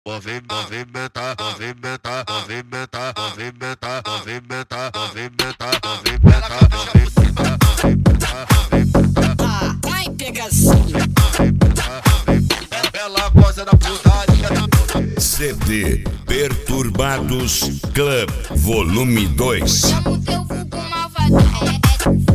Movimenta, Vai pegazinho. ela gosta da putaria. CD Perturbados Club Volume 2. Chama o teu vulgo malvadão.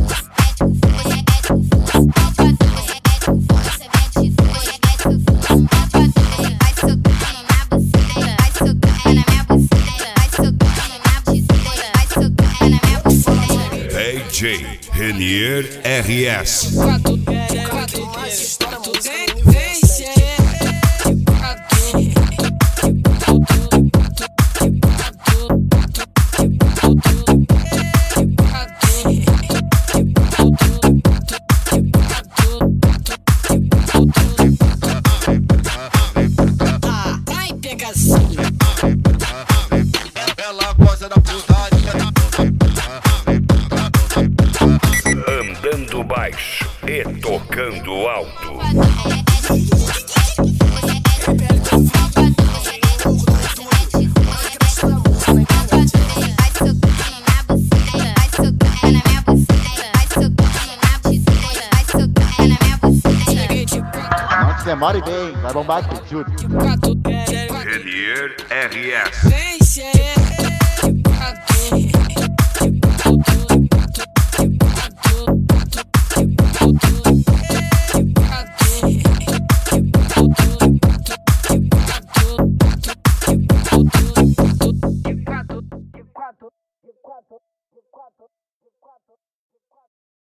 DJ Renier RS. Vai pegazinho. Ela gosta da putaria. Andando baixo e tocando alto. Não se demore bem, vai bombar aqui, juro. Renier RS. Vem,